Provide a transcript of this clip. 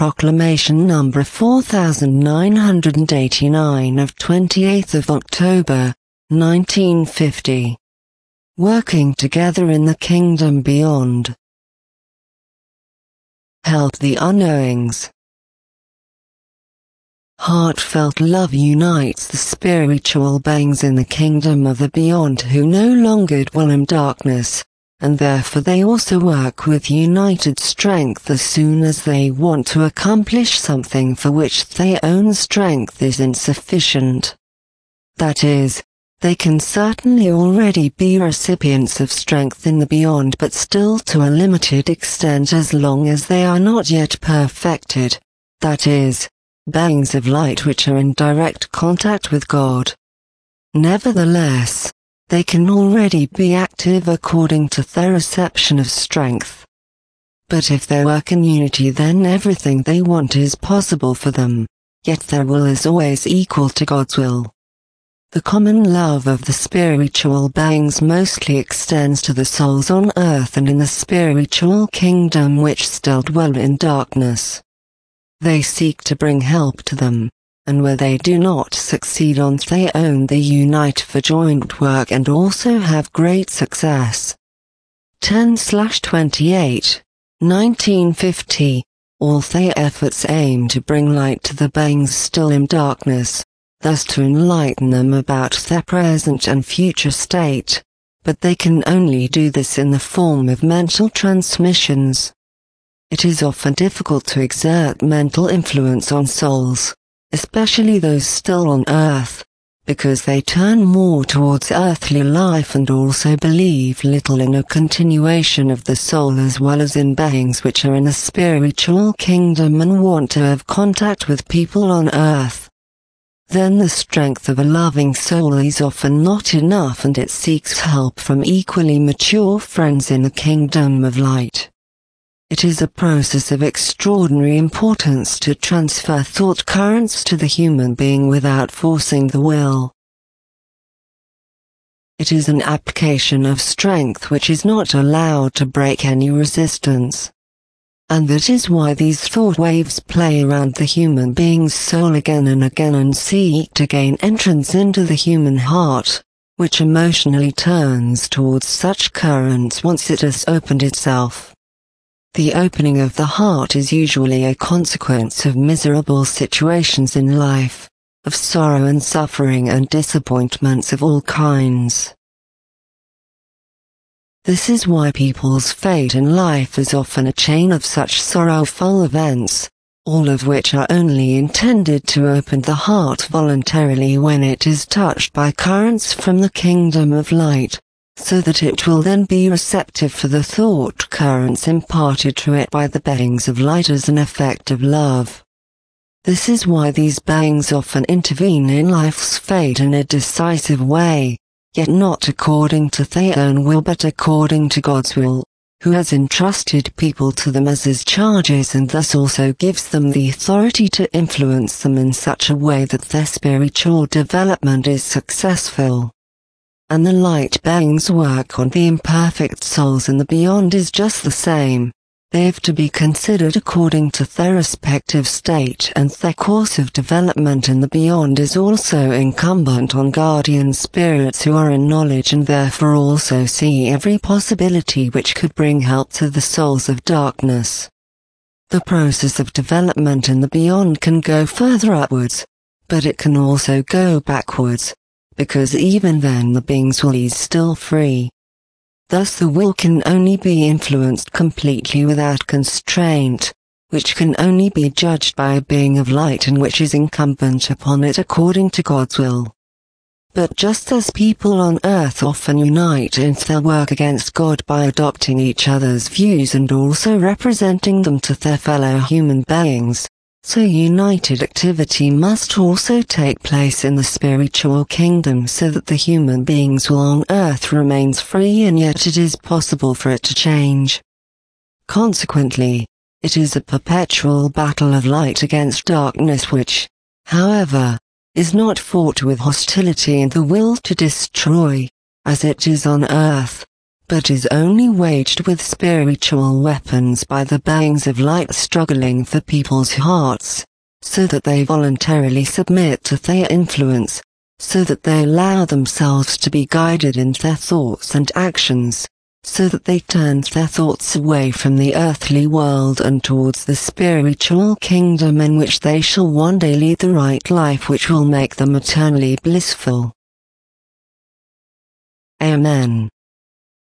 Proclamation number 4989 of 28th of October, 1950. Working together in the kingdom beyond. Help the unknowings. Heartfelt love unites the spiritual beings in the kingdom of the beyond who no longer dwell in darkness, and therefore they also work with united strength as soon as they want to accomplish something for which their own strength is insufficient. That is, they can certainly already be recipients of strength in the beyond, but still to a limited extent as long as they are not yet perfected, that is, beings of light which are in direct contact with God. Nevertheless, they can already be active according to their reception of strength. But if they work in unity, then everything they want is possible for them, yet their will is always equal to God's will. The common love of the spiritual beings mostly extends to the souls on earth and in the spiritual kingdom which still dwell in darkness. They seek to bring help to them, and where they do not succeed on their own they unite for joint work and also have great success. 10/28, 1950. All their efforts aim to bring light to the beings still in darkness, thus to enlighten them about their present and future state, but they can only do this in the form of mental transmissions. It is often difficult to exert mental influence on souls, especially those still on earth, because they turn more towards earthly life and also believe little in a continuation of the soul as well as in beings which are in the spiritual kingdom and want to have contact with people on earth. Then the strength of a loving soul is often not enough and it seeks help from equally mature friends in the kingdom of light. It is a process of extraordinary importance to transfer thought currents to the human being without forcing the will. It is an application of strength which is not allowed to break any resistance. And that is why these thought waves play around the human being's soul again and again and seek to gain entrance into the human heart, which emotionally turns towards such currents once it has opened itself. The opening of the heart is usually a consequence of miserable situations in life, of sorrow and suffering and disappointments of all kinds. This is why people's fate in life is often a chain of such sorrowful events, all of which are only intended to open the heart voluntarily when it is touched by currents from the kingdom of light, so that it will then be receptive for the thought currents imparted to it by the beings of light as an effect of love. This is why these beings often intervene in life's fate in a decisive way, yet not according to their own will but according to God's will, who has entrusted people to them as his charges and thus also gives them the authority to influence them in such a way that their spiritual development is successful. And the light beings' work on the imperfect souls in the beyond is just the same. They have to be considered according to their respective state, and their course of development in the beyond is also incumbent on guardian spirits who are in knowledge and therefore also see every possibility which could bring help to the souls of darkness. The process of development in the beyond can go further upwards, but it can also go backwards, because even then the being's will is still free. Thus the will can only be influenced completely without constraint, which can only be judged by a being of light and which is incumbent upon it according to God's will. But just as people on earth often unite in their work against God by adopting each other's views and also representing them to their fellow human beings, so united activity must also take place in the spiritual kingdom so that the human being's will on earth remains free and yet it is possible for it to change. Consequently, it is a perpetual battle of light against darkness which, however, is not fought with hostility and the will to destroy, as it is on earth, but is only waged with spiritual weapons by the beings of light struggling for people's hearts, so that they voluntarily submit to their influence, so that they allow themselves to be guided in their thoughts and actions, so that they turn their thoughts away from the earthly world and towards the spiritual kingdom in which they shall one day lead the right life which will make them eternally blissful. Amen.